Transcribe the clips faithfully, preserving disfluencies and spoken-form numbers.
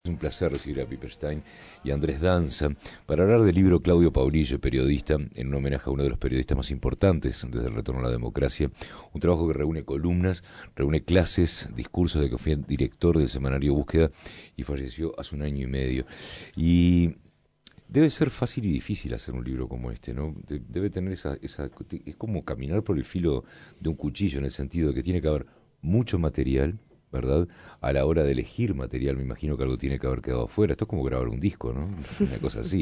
Es un placer recibir a Piper Stein y a Andrés Danza para hablar del libro Claudio Paulillo, periodista, en un homenaje a uno de los periodistas más importantes desde el retorno a la democracia. Un trabajo que reúne columnas, reúne clases, discursos de que fue director del semanario Búsqueda y falleció hace un año y medio. Y debe ser fácil y difícil hacer un libro como este, ¿no? Debe tener esa, esa... Es como caminar por el filo de un cuchillo, en el sentido de que tiene que haber mucho material, ¿verdad? A la hora de elegir material, me imagino que algo tiene que haber quedado afuera. Esto es como grabar un disco, ¿no? Una cosa así.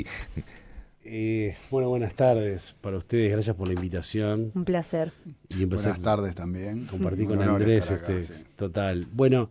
Eh, bueno, buenas tardes para ustedes, gracias por la invitación. Un placer. Y buenas tardes también. Compartí Un con honor Andrés, estar acá, este, sí. total. Bueno,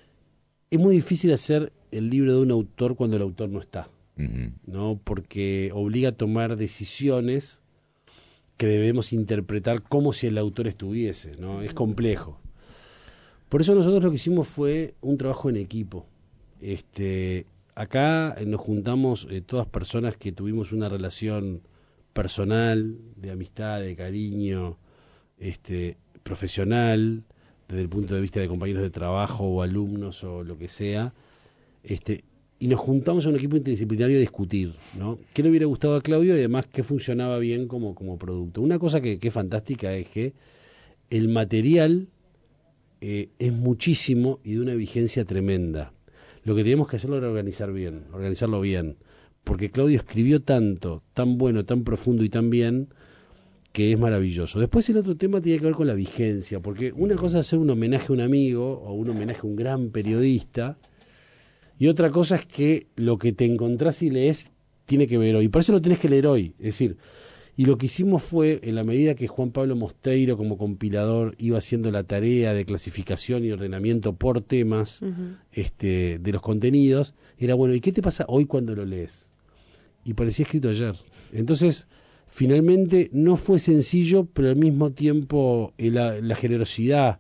es muy difícil hacer el libro de un autor cuando el autor no está, Uh-huh. ¿no? Porque obliga a tomar decisiones que debemos interpretar como si el autor estuviese, ¿no? Es complejo. Por eso nosotros lo que hicimos fue un trabajo en equipo. Este, acá nos juntamos eh, todas personas que tuvimos una relación personal, de amistad, de cariño, este, profesional, desde el punto de vista de compañeros de trabajo o alumnos o lo que sea, este, y nos juntamos en un equipo interdisciplinario a discutir, ¿no? ¿Qué le hubiera gustado a Claudio y además qué funcionaba bien como, como producto? Una cosa que, que es fantástica es que el material Eh, es muchísimo y de una vigencia tremenda. Lo que teníamos que hacerlo era organizar bien, organizarlo bien, porque Claudio escribió tanto, tan bueno, tan profundo y tan bien, que es maravilloso. Después el otro tema tiene que ver con la vigencia, porque una cosa es hacer un homenaje a un amigo o un homenaje a un gran periodista, y otra cosa es que lo que te encontrás y lees tiene que ver hoy. Por eso lo tenés que leer hoy, es decir, y lo que hicimos fue, en la medida que Juan Pablo Mosteiro como compilador iba haciendo la tarea de clasificación y ordenamiento por temas uh-huh. este, de los contenidos, era bueno, ¿y qué te pasa hoy cuando lo lees? Y parecía escrito ayer. Entonces, finalmente no fue sencillo, pero al mismo tiempo eh, la, la generosidad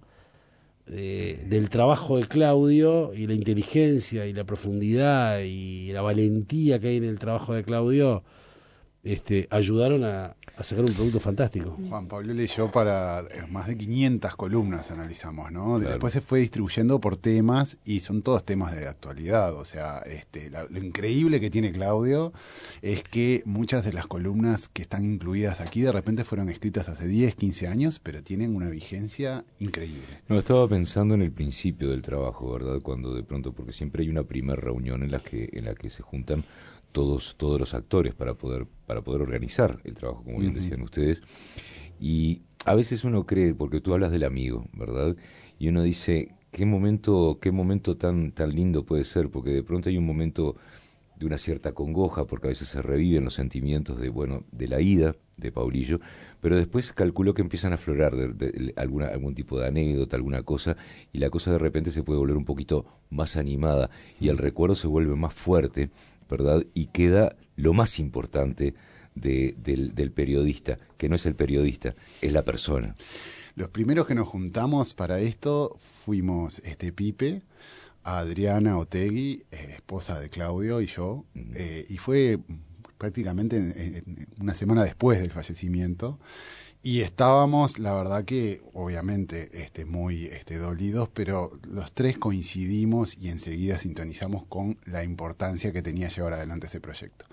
eh, del trabajo de Claudio y la inteligencia y la profundidad y la valentía que hay en el trabajo de Claudio Este, ayudaron a, a sacar un producto fantástico. Juan Pablo leyó para eh, más de quinientas columnas, analizamos, ¿no? Claro. Después se fue distribuyendo por temas y son todos temas de actualidad. O sea, este, la, lo increíble que tiene Claudio es que muchas de las columnas que están incluidas aquí de repente fueron escritas hace diez, quince años, pero tienen una vigencia increíble. No, estaba pensando en el principio del trabajo, ¿verdad? Cuando de pronto, porque siempre hay una primera reunión en la que, en la que se juntan todos todos los actores para poder para poder organizar el trabajo, como bien decían ustedes, y a veces uno cree, porque tú hablas del amigo, ¿verdad? Y uno dice, qué momento qué momento tan tan lindo puede ser, porque de pronto hay un momento de una cierta congoja, porque a veces se reviven los sentimientos de bueno de la ida de Paulillo, pero después calculo que empiezan a aflorar de, de, de alguna algún tipo de anécdota, alguna cosa, y la cosa de repente se puede volver un poquito más animada y el recuerdo se vuelve más fuerte, ¿verdad? Y queda lo más importante de, del, del periodista, que no es el periodista, es la persona. Los primeros que nos juntamos para esto fuimos este Pipe, Adriana Otegui, eh, esposa de Claudio, y yo, uh-huh. eh, y fue prácticamente en, en una semana después del fallecimiento. Y estábamos, la verdad que obviamente este, muy este, dolidos, pero los tres coincidimos y enseguida sintonizamos con la importancia que tenía llevar adelante ese proyecto.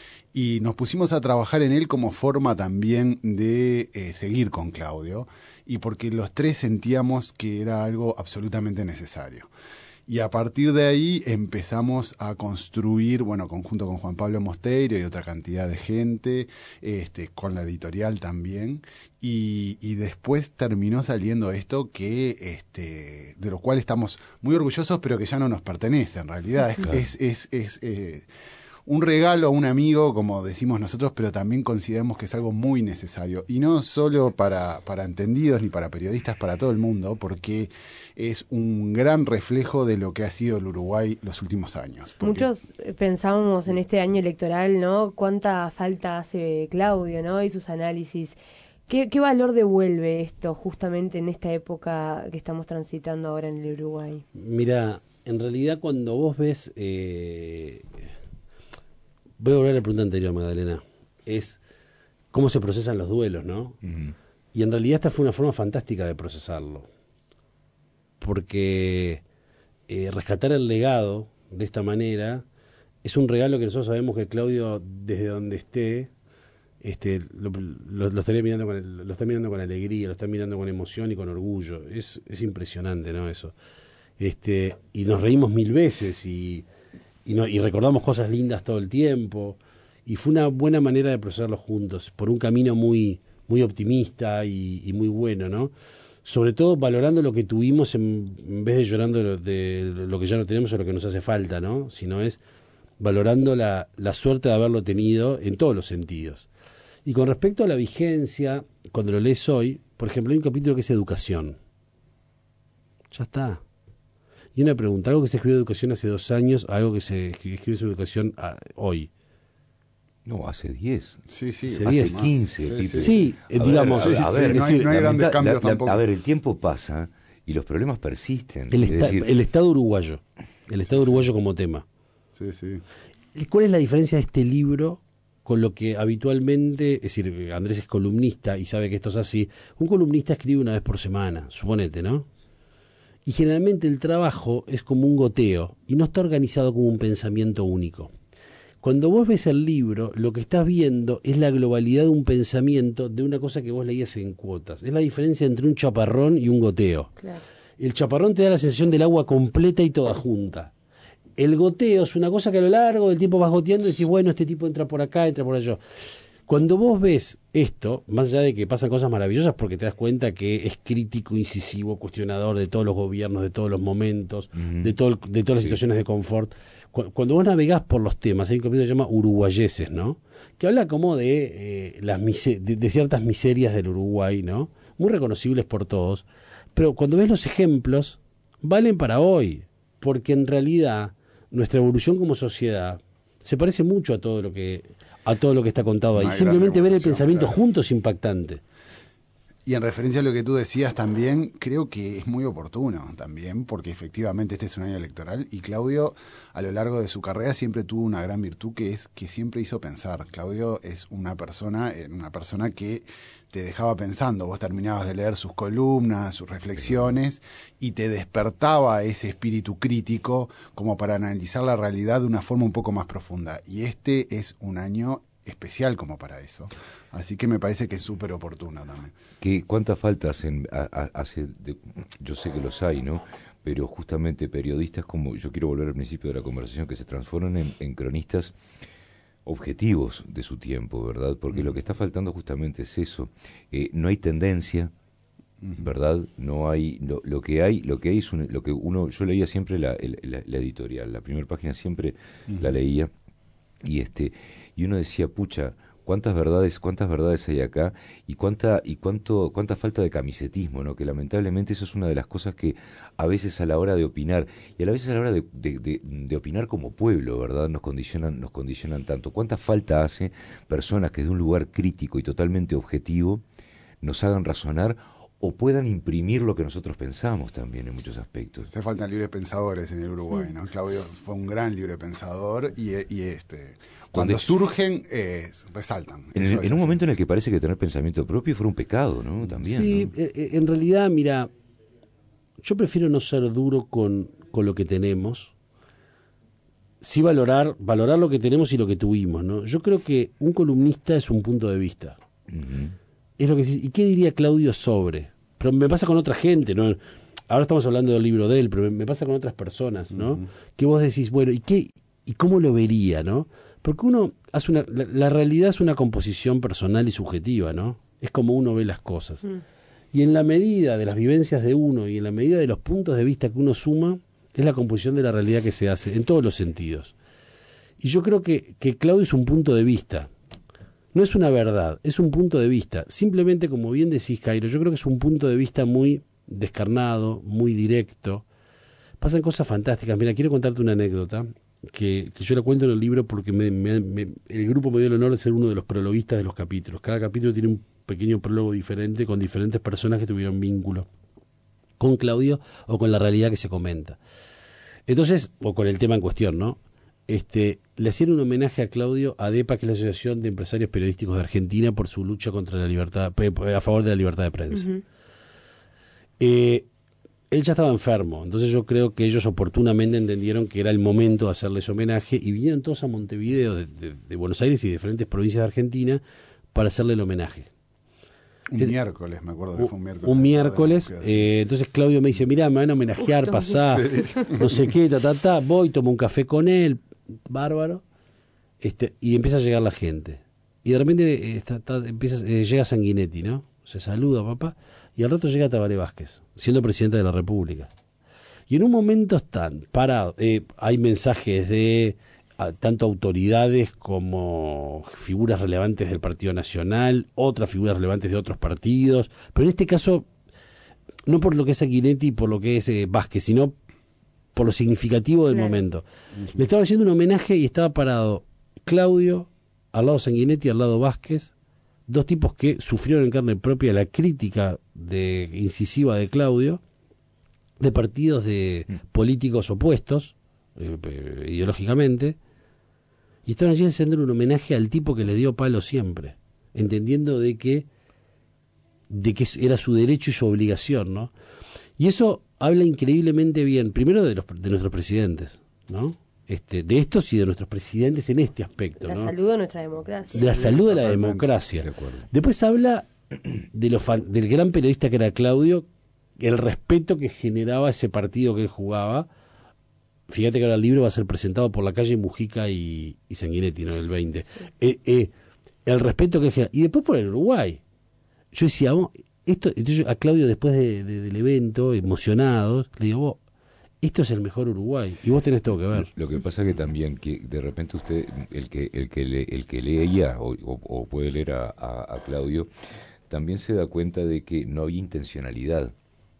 Y nos pusimos a trabajar en él como forma también de eh, seguir con Claudio, y porque los tres sentíamos que era algo absolutamente necesario. Y a partir de ahí empezamos a construir, bueno, conjunto con Juan Pablo Mosteiro y otra cantidad de gente, este, con la editorial también, y, y después terminó saliendo esto que, este, de lo cual estamos muy orgullosos, pero que ya no nos pertenece en realidad. Claro. Es, es, es, es eh, un regalo a un amigo, como decimos nosotros, pero también consideramos que es algo muy necesario. Y no solo para, para entendidos ni para periodistas, para todo el mundo, porque es un gran reflejo de lo que ha sido el Uruguay los últimos años. Porque... Muchos pensábamos en este año electoral, ¿no? Cuánta falta hace Claudio, ¿no? Y sus análisis. ¿Qué, qué valor devuelve esto justamente en esta época que estamos transitando ahora en el Uruguay? Mira, en realidad cuando vos ves... Eh... Voy a volver a la pregunta anterior, Magdalena. Es cómo se procesan los duelos, ¿no? Uh-huh. Y en realidad esta fue una forma fantástica de procesarlo. Porque eh, rescatar el legado de esta manera, es un regalo que nosotros sabemos que Claudio, desde donde esté, este, lo, lo, lo estaría mirando con el, lo está mirando con alegría, lo está mirando con emoción y con orgullo. Es, es impresionante, ¿no? Eso. Este, y nos reímos mil veces y, y, no, y recordamos cosas lindas todo el tiempo. Y fue una buena manera de procesarlo juntos, por un camino muy, muy optimista y, y muy bueno, ¿no? Sobre todo valorando lo que tuvimos en, en vez de llorando de lo, de lo que ya no tenemos o lo que nos hace falta, ¿no? Sino es valorando la, la suerte de haberlo tenido en todos los sentidos. Y con respecto a la vigencia, cuando lo lees hoy, por ejemplo, hay un capítulo que es educación. Ya está. Y una pregunta, algo que se escribió de educación hace dos años, algo que se escribió sobre educación a, hoy. No, hace diez. Sí, sí. Hace diez, quince. Sí, sí. sí a digamos. Ver, a, a ver, no hay, no hay grandes la, cambios la, tampoco. A ver, el tiempo pasa y los problemas persisten. El, es esta, decir, el Estado uruguayo. El Estado sí, uruguayo sí. como tema. Sí, sí. ¿Cuál es la diferencia de este libro con lo que habitualmente, es decir, Andrés es columnista y sabe que esto es así? Un columnista escribe una vez por semana, suponete, ¿no? Y generalmente el trabajo es como un goteo y no está organizado como un pensamiento único. Cuando vos ves el libro, lo que estás viendo es la globalidad de un pensamiento de una cosa que vos leías en cuotas. Es la diferencia entre un chaparrón y un goteo. Claro. El chaparrón te da la sensación del agua completa y toda junta. El goteo es una cosa que a lo largo del tiempo vas goteando y decís, bueno, este tipo entra por acá, entra por allá. Cuando vos ves esto, más allá de que pasan cosas maravillosas porque te das cuenta que es crítico, incisivo, cuestionador de todos los gobiernos, de todos los momentos, uh-huh. de, todo, de todas las sí. situaciones de confort. Cuando vos navegás por los temas, hay un capítulo que se llama Uruguayeses, ¿no? Que habla como de, eh, las mise- de, de ciertas miserias del Uruguay, ¿no? Muy reconocibles por todos. Pero cuando ves los ejemplos, valen para hoy. Porque en realidad nuestra evolución como sociedad se parece mucho a todo lo que a todo lo que está contado ahí. Simplemente ver el pensamiento claro. juntos es impactante. Y en referencia a lo que tú decías también, creo que es muy oportuno también, porque efectivamente este es un año electoral y Claudio a lo largo de su carrera siempre tuvo una gran virtud que es que siempre hizo pensar. Claudio es una persona, una persona que te dejaba pensando. Vos terminabas de leer sus columnas, sus reflexiones y te despertaba ese espíritu crítico como para analizar la realidad de una forma un poco más profunda. Y este es un año especial como para eso. Así que me parece que es súper oportuno también. ¿Qué, ¿Cuánta falta hacen, a, a, hace de, yo sé que los hay, ¿no? Pero justamente periodistas como, yo quiero volver al principio de la conversación, que se transforman en, en cronistas objetivos de su tiempo, ¿verdad? Porque uh-huh. lo que está faltando justamente es eso. Eh, no hay tendencia, uh-huh. ¿verdad? No hay, lo, lo que hay, lo que hay es un, lo que uno, yo leía siempre la, la, la editorial, la primera página siempre uh-huh. la leía, y este, y uno decía, pucha, cuántas verdades, cuántas verdades hay acá y cuánta y cuánto cuánta falta de camisetismo, ¿no? Que lamentablemente eso es una de las cosas que a veces a la hora de opinar y a la veces a la hora de, de, de, de opinar como pueblo, ¿verdad? Nos condicionan nos condicionan tanto. Cuánta falta hace personas que de un lugar crítico y totalmente objetivo nos hagan razonar o puedan imprimir lo que nosotros pensamos también en muchos aspectos. Hace falta libres pensadores en el Uruguay, ¿no? Claudio fue un gran libre pensador y, y este cuando Donde, surgen, eh, resaltan. En, el, en un momento en el que parece que tener pensamiento propio fuera un pecado, ¿no? También. Sí, ¿no? Eh, en realidad, mira, yo prefiero no ser duro con, con lo que tenemos, sí valorar, valorar lo que tenemos y lo que tuvimos, ¿no? Yo creo que un columnista es un punto de vista. Uh-huh. Es lo que ¿Y qué diría Claudio sobre? Pero me pasa con otra gente, ¿no? Ahora estamos hablando del libro de él, pero me pasa con otras personas, ¿no? Uh-huh. Que vos decís, bueno, ¿y qué y cómo lo vería, no? Porque uno hace una la, la realidad es una composición personal y subjetiva, ¿no? Es como uno ve las cosas. Uh-huh. Y en la medida de las vivencias de uno y en la medida de los puntos de vista que uno suma, es la composición de la realidad que se hace, en todos los sentidos. Y yo creo que, que Claudio es un punto de vista. No es una verdad, es un punto de vista. Simplemente, como bien decís, Cairo, yo creo que es un punto de vista muy descarnado, muy directo. Pasan cosas fantásticas. Mira, quiero contarte una anécdota que, que yo la cuento en el libro porque me, me, me, el grupo me dio el honor de ser uno de los prologuistas de los capítulos. Cada capítulo tiene un pequeño prólogo diferente con diferentes personas que tuvieron vínculo con Claudio o con la realidad que se comenta. Entonces, o con el tema en cuestión, ¿no? Este, le hacían un homenaje a Claudio a ADEPA, que es la Asociación de Empresarios Periodísticos de Argentina, por su lucha contra la libertad, a favor de la libertad de prensa. Uh-huh. Eh, él ya estaba enfermo, entonces yo creo que ellos oportunamente entendieron que era el momento de hacerles homenaje y vinieron todos a Montevideo de, de, de Buenos Aires y de diferentes provincias de Argentina para hacerle el homenaje. Un el, miércoles, me acuerdo que fue un miércoles. Un miércoles, eh, entonces Claudio me dice, mirá, me van a homenajear, Justo, pasá, sí. no sé qué, ta, ta, ta, voy, tomo un café con él, bárbaro, este, y empieza a llegar la gente. Y de repente eh, está, está, empieza, eh, llega Sanguinetti, ¿no? Se saluda, papá, y al rato llega Tabaré Vázquez, siendo presidente de la República. Y en un momento están parados, eh, hay mensajes de a, tanto autoridades como figuras relevantes del Partido Nacional, otras figuras relevantes de otros partidos, pero en este caso, no por lo que es Sanguinetti y por lo que es eh, Vázquez, sino por lo significativo del claro. momento. Uh-huh. Le estaba haciendo un homenaje y estaba parado Claudio, al lado Sanguinetti, al lado Vázquez, dos tipos que sufrieron en carne propia la crítica de, incisiva de Claudio, de partidos de mm. políticos opuestos, eh, ideológicamente, y estaban allí haciendo un homenaje al tipo que le dio palo siempre, entendiendo de que, de que era su derecho y su obligación, ¿no? Y eso habla increíblemente bien, primero de, los, de nuestros presidentes, ¿no? Este, de estos y de nuestros presidentes en este aspecto. La ¿no? salud de nuestra democracia. De la salud de la democracia. De Después habla de lo fan, del gran periodista que era Claudio, el respeto que generaba ese partido que él jugaba. Fíjate que ahora el libro va a ser presentado por La Calle, Mujica y, y Sanguinetti, ¿no? El veinte. Sí. Eh, eh, el respeto que genera. Y después por el Uruguay. Yo decía, vos, esto, entonces a Claudio después de, de, del evento, emocionado, le digo, vos, esto es el mejor Uruguay y vos tenés todo que ver. Lo que pasa que también que de repente usted, el que el que le, el que leía o, o, o puede leer a, a, a Claudio, también se da cuenta de que no había intencionalidad.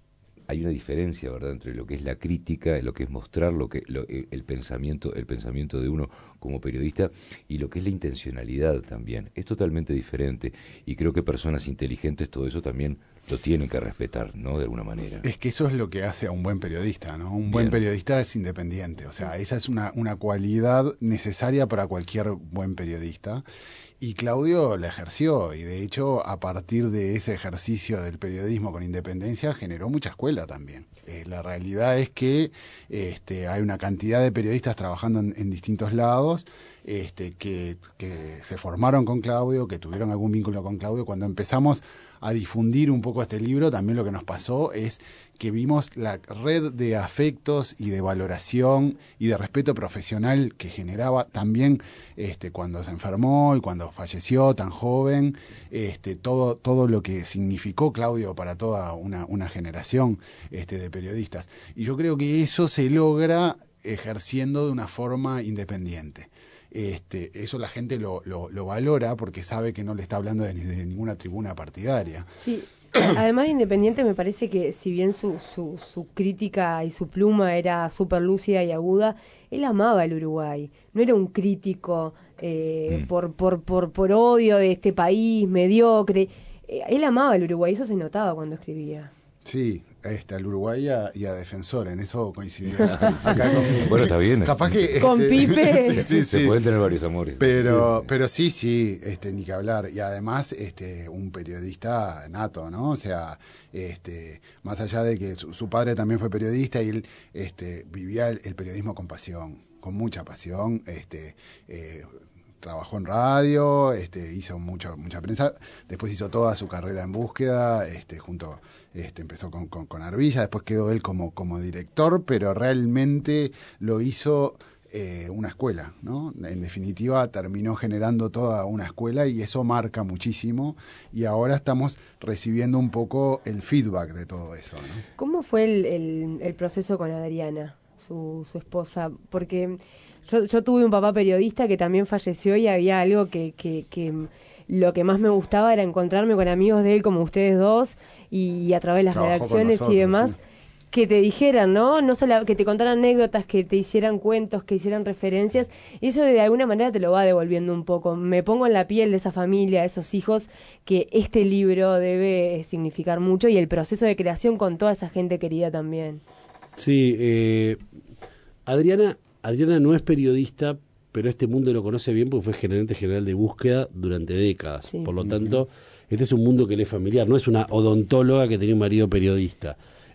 Hay una diferencia, ¿verdad?, entre lo que es la crítica, lo que es mostrar lo que lo, el pensamiento, el pensamiento de uno como periodista y lo que es la intencionalidad también. Es totalmente diferente y creo que personas inteligentes todo eso también lo tienen que respetar, ¿no?, de alguna manera. Es que eso es lo que hace a un buen periodista, ¿no? Un buen Bien. periodista es independiente, o sea, esa es una, una cualidad necesaria para cualquier buen periodista. Y Claudio la ejerció, y de hecho a partir de ese ejercicio del periodismo con independencia generó mucha escuela también. Eh, la realidad es que este, hay una cantidad de periodistas trabajando en, en distintos lados este, que, que se formaron con Claudio, que tuvieron algún vínculo con Claudio. Cuando empezamos a difundir un poco este libro, también lo que nos pasó es que vimos la red de afectos y de valoración y de respeto profesional que generaba también este, cuando se enfermó y cuando falleció tan joven, este, todo, todo lo que significó Claudio para toda una, una generación este, de periodistas. Y yo creo que eso se logra ejerciendo de una forma independiente. Este, eso la gente lo, lo, lo valora porque sabe que no le está hablando de, de ninguna tribuna partidaria. Sí. Además de Independiente, me parece que si bien su, su, su crítica y su pluma era súper lúcida y aguda, él amaba el Uruguay. No era un crítico eh, mm. por, por, por, por odio de este país mediocre. Eh, él amaba el Uruguay, eso se notaba cuando escribía. Sí, este, al Uruguay y a, y a Defensor, en eso coincidimos. Acá con, bueno, está bien. Capaz que, con este, Pipe. sí, sí, se sí. pueden tener varios amores. Pero, sí. pero sí, sí, este, ni que hablar. Y además, este, un periodista nato, ¿no? O sea, este, más allá de que su, su padre también fue periodista y él este, vivía el, el periodismo con pasión, con mucha pasión, este, eh, trabajó en radio, este, hizo mucho, mucha prensa, después hizo toda su carrera en búsqueda, este, junto, este, empezó con, con, con Arbilla, después quedó él como, como director, pero realmente lo hizo eh, una escuela, ¿no? En definitiva terminó generando toda una escuela y eso marca muchísimo y ahora estamos recibiendo un poco el feedback de todo eso, ¿no? ¿Cómo fue el, el, el proceso con Adriana, su, su esposa? Porque Yo, yo tuve un papá periodista que también falleció y había algo que, que, que lo que más me gustaba era encontrarme con amigos de él como ustedes dos y, y a través de las Trabajó redacciones nosotros, y demás, sí. que te dijeran, ¿no? No solo que te contaran anécdotas, que te hicieran cuentos, que hicieran referencias, y eso de alguna manera te lo va devolviendo un poco. Me pongo en la piel de esa familia, de esos hijos, que este libro debe significar mucho y el proceso de creación con toda esa gente querida también. Sí, eh, Adriana... Adriana no es periodista, pero este mundo lo conoce bien porque fue gerente general de búsqueda durante décadas. Sí. Por lo tanto, este es un mundo que le es familiar. No es una odontóloga que tenía un marido periodista.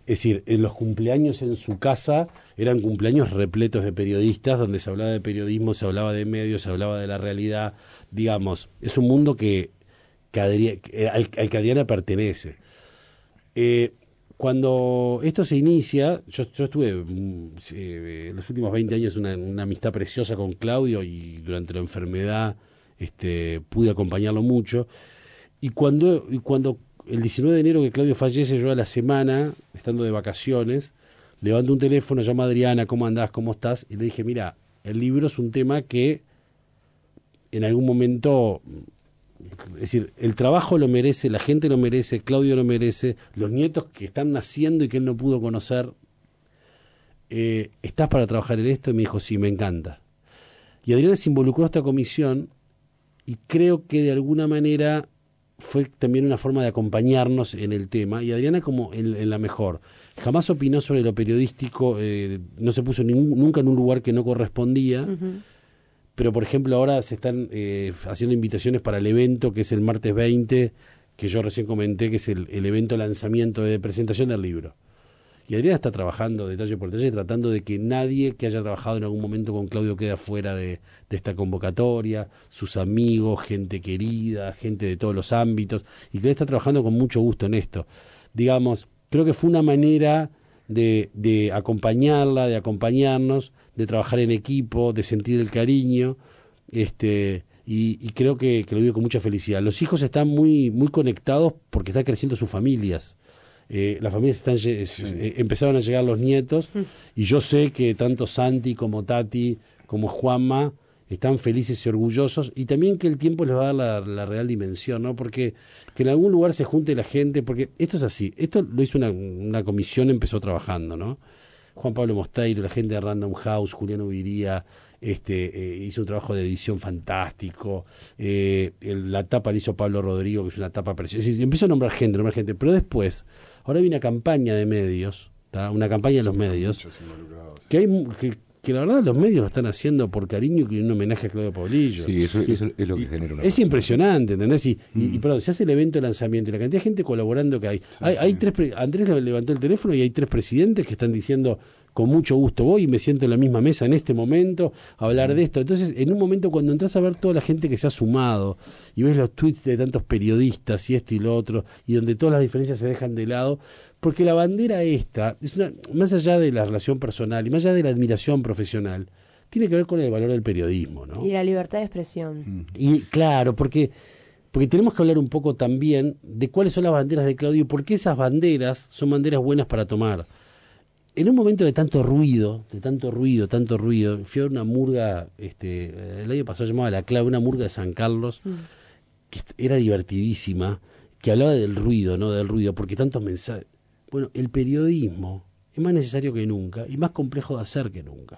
Es decir, en los cumpleaños en su casa eran cumpleaños repletos de periodistas, donde se hablaba de periodismo, se hablaba de medios, se hablaba de la realidad. Digamos, es un mundo que, que Adri- que- al, al que Adriana pertenece. Eh, cuando esto se inicia, yo, yo estuve mm, eh, en los últimos veinte años una, una amistad preciosa con Claudio, y durante la enfermedad este, pude acompañarlo mucho. Y cuando, y cuando el diecinueve de enero que Claudio fallece, yo a la semana, estando de vacaciones, levanto un teléfono, llamo a Adriana, ¿cómo andás? ¿Cómo estás? Y le dije, mira, el libro es un tema que en algún momento, es decir, el trabajo lo merece, la gente lo merece, Claudio lo merece, los nietos que están naciendo y que él no pudo conocer, eh, ¿estás para trabajar en esto? Y me dijo, sí, me encanta. Y Adriana se involucró a esta comisión, y creo que de alguna manera fue también una forma de acompañarnos en el tema, y Adriana como en, en la mejor. Jamás opinó sobre lo periodístico, eh, no se puso ningún, nunca en un lugar que no correspondía, uh-huh. Pero por ejemplo ahora se están eh, haciendo invitaciones para el evento que es el martes veinte, que yo recién comenté, que es el, el evento lanzamiento de presentación del libro. Y Adriana está trabajando detalle por detalle, tratando de que nadie que haya trabajado en algún momento con Claudio quede afuera de, de esta convocatoria, sus amigos, gente querida, gente de todos los ámbitos, y que él está trabajando con mucho gusto en esto. Digamos, creo que fue una manera de, de acompañarla, de acompañarnos, de trabajar en equipo, de sentir el cariño, este y, y creo que, que lo vivo con mucha felicidad. Los hijos están muy, muy conectados porque están creciendo sus familias. Eh, las familias están sí. eh, empezaron a llegar los nietos, mm. y yo sé que tanto Santi como Tati como Juanma están felices y orgullosos, y también que el tiempo les va a dar la, la real dimensión, ¿no? Porque que en algún lugar se junte la gente, porque esto es así, esto lo hizo una, una comisión, empezó trabajando, ¿no? Juan Pablo Mosteiro, la gente de Random House, Juliano Viría, este, eh, hizo un trabajo de edición fantástico, eh, el, la tapa la hizo Pablo Rodrigo, que es una tapa preciosa. Es decir, empezó a nombrar gente, nombrar gente, pero después, ahora hay una campaña de medios, ¿tá? Una campaña de los medios, que hay que, que la verdad los medios lo están haciendo por cariño y un homenaje a Claudio Paulillo. Sí, eso, eso es lo que genera una Es impresionante, ¿entendés? Y, mm. y, y perdón, se hace el evento de lanzamiento y la cantidad de gente colaborando que hay. Sí, hay, sí. hay tres pre- Andrés levantó el teléfono y hay tres presidentes que están diciendo, con mucho gusto voy y me siento en la misma mesa en este momento a hablar mm. de esto. Entonces, en un momento cuando entras a ver toda la gente que se ha sumado y ves los tweets de tantos periodistas y esto y lo otro, y donde todas las diferencias se dejan de lado, porque la bandera esta, es una, más allá de la relación personal y más allá de la admiración profesional, tiene que ver con el valor del periodismo, ¿no? Y la libertad de expresión. Mm. Y claro, porque, porque tenemos que hablar un poco también de cuáles son las banderas de Claudio y por qué esas banderas son banderas buenas para tomar. En un momento de tanto ruido, de tanto ruido, tanto ruido, fui a una murga, este, el año pasado llamaba La Clave, una murga de San Carlos, mm. que era divertidísima, que hablaba del ruido, ¿no? Del ruido, porque tantos mensajes. Bueno, el periodismo es más necesario que nunca y más complejo de hacer que nunca.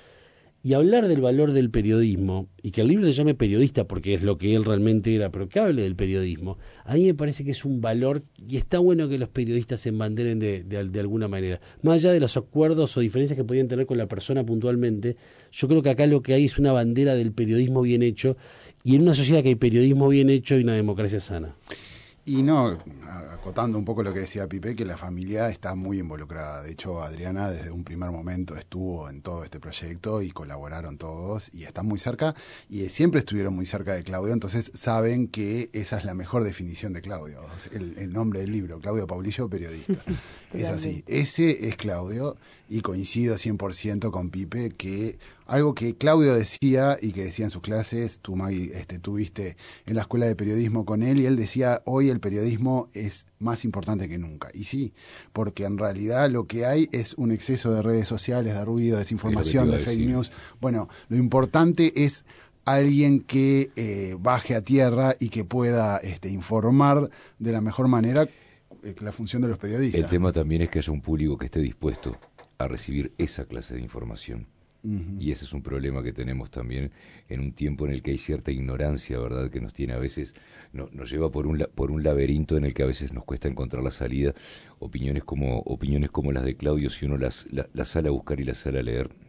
Y hablar del valor del periodismo, y que el libro se llame Periodista porque es lo que él realmente era, pero que hable del periodismo, a mí me parece que es un valor, y está bueno que los periodistas se embanderen de, de, de alguna manera. Más allá de los acuerdos o diferencias que podían tener con la persona puntualmente, yo creo que acá lo que hay es una bandera del periodismo bien hecho, y en una sociedad que hay periodismo bien hecho y una democracia sana. Y no, acotando un poco lo que decía Pipe, que la familia está muy involucrada. De hecho, Adriana desde un primer momento estuvo en todo este proyecto y colaboraron todos y están muy cerca y siempre estuvieron muy cerca de Claudio, entonces saben que esa es la mejor definición de Claudio. El, el nombre del libro, Claudio Paulillo, periodista. Es así, ese es Claudio y coincido cien por ciento con Pipe que algo que Claudio decía y que decía en sus clases, tú Maggie este, tuviste en la escuela de periodismo con él y él decía, hoy el periodismo es más importante que nunca. Y sí, porque en realidad lo que hay es un exceso de redes sociales, de ruido, de desinformación, de fake news. Bueno, lo importante es alguien que eh, baje a tierra y que pueda este, informar de la mejor manera eh, la función de los periodistas. El tema también es que haya un público que esté dispuesto a recibir esa clase de información. Uh-huh. Y ese es un problema que tenemos también en un tiempo en el que hay cierta ignorancia, ¿verdad? Que nos tiene a veces, no, nos lleva por un por un laberinto en el que a veces nos cuesta encontrar la salida. Opiniones como opiniones como las de Claudio, si uno las, las, las sale a buscar y las sale a leer,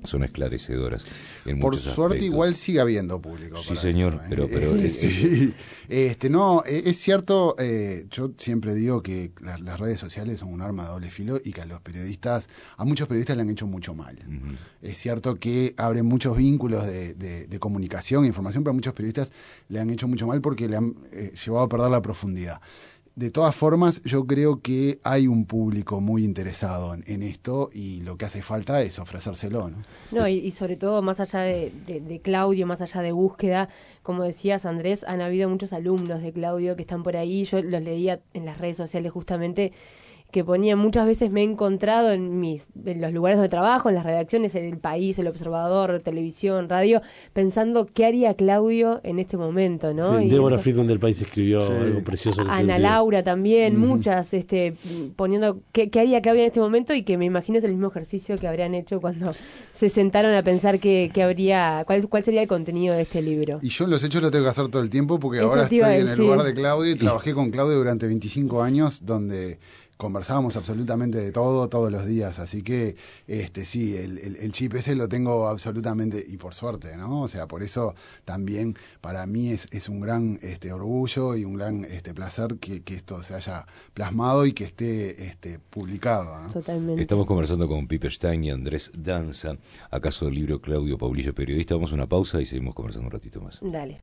son esclarecedoras en Por muchos suerte aspectos. igual sigue habiendo público. Sí, para señor, esto, ¿eh? pero, pero Eh, eh, sí. este, no, eh, es cierto, eh, yo siempre digo que la- las redes sociales son un arma de doble filo y que a los periodistas, a muchos periodistas le han hecho mucho mal. Ujú. Es cierto que abren muchos vínculos de, de- de comunicación e información, pero a muchos periodistas le han hecho mucho mal porque le han eh, llevado a perder la profundidad. De todas formas, yo creo que hay un público muy interesado en, en esto y lo que hace falta es ofrecérselo, ¿no? No, y, y sobre todo, más allá de, de- de Claudio, más allá de búsqueda, como decías, Andrés, han habido muchos alumnos de Claudio que están por ahí. Yo los leía en las redes sociales justamente, que ponían, muchas veces me he encontrado en mis en los lugares donde trabajo, en las redacciones, en El País, El Observador, televisión, radio, pensando qué haría Claudio en este momento, ¿no? Sí, Y Débora eso- Friedman del País escribió Sí. algo precioso en ese Ana sentido. Laura también, Ujú. muchas, este, poniendo qué, qué haría Claudia en este momento, y que me imagino es el mismo ejercicio que habrían hecho cuando se sentaron a pensar qué, qué habría, cuál, cuál sería el contenido de este libro. Y yo los hechos los tengo que hacer todo el tiempo porque Eso ahora te estoy iba a en el decir. lugar de Claudio y trabajé con Claudio durante veinticinco años donde conversábamos absolutamente de todo, todos los días. Así que este sí, el, el, el chip ese lo tengo absolutamente, y por suerte, ¿no? O sea, por eso también para mí es, es un gran este, orgullo y un gran este, placer que, que esto se haya plasmado y que esté este, publicado, ¿no? Totalmente. Estamos conversando con Pipe Stein y Andrés Danza, acaso del libro Claudio Paulillo Periodista. Vamos a una pausa y seguimos conversando un ratito más. Dale.